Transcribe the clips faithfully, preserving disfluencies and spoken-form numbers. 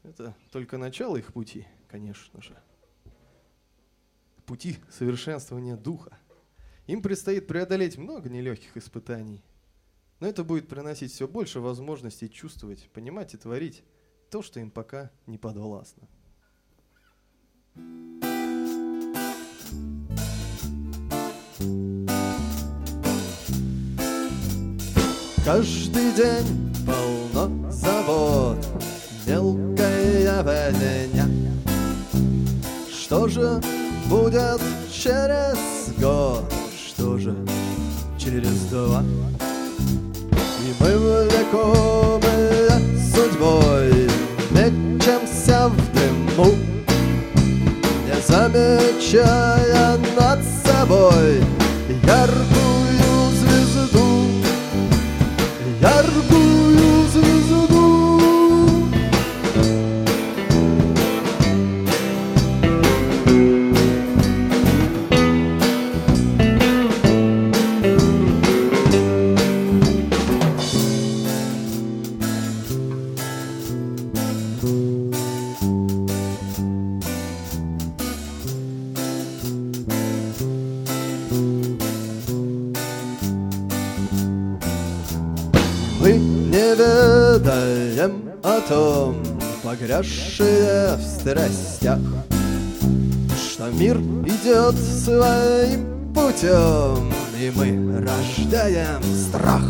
Это только начало их пути, конечно же. Пути совершенствования духа. Им предстоит преодолеть много нелегких испытаний. Но это будет приносить все больше возможностей чувствовать, понимать и творить то, что им пока не подвластно. Каждый день полно забот, мелкая возня. Что же будет через год, что же через два? И мы влекомые судьбой мечемся в дыму, не замечая над собой яркую звезду, яркую звезду. Мы не ведаем о том, погрязшие в страстях, что мир идет своим путем, и мы рождаем страх.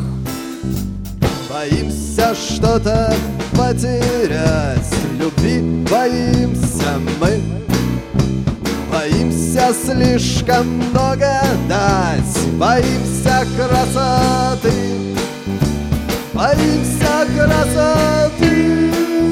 Боимся что-то потерять, любви боимся мы, боимся слишком много дать, боимся красоты, боимся красоты.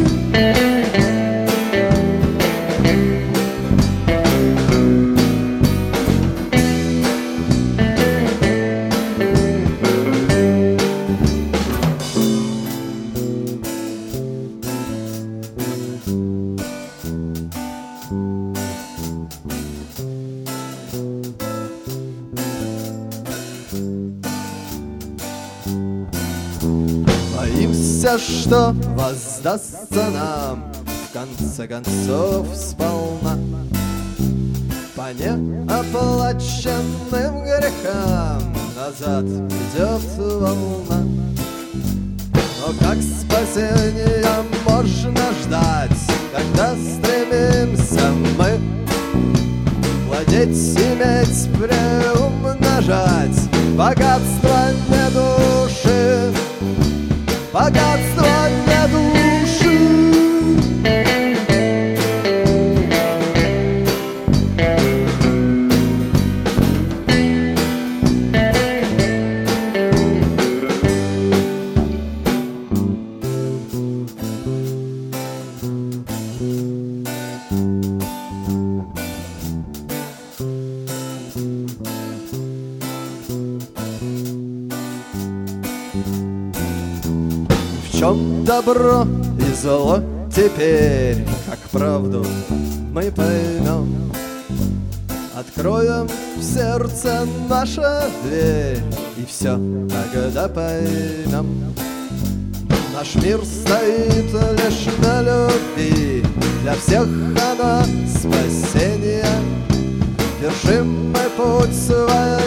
Боимся, что воздастся нам в конце концов сполна по неоплаченным грехам назад идет волна. Но как спасения можно ждать, когда стремимся мы владеть, иметь, приумножать богатство не души, богатство для души. В чем добро и зло теперь, как правду мы поймем? Откроем в сердце наша дверь, и все тогда поймем. Наш мир стоит лишь на любви, для всех она спасение. Держим мы путь свой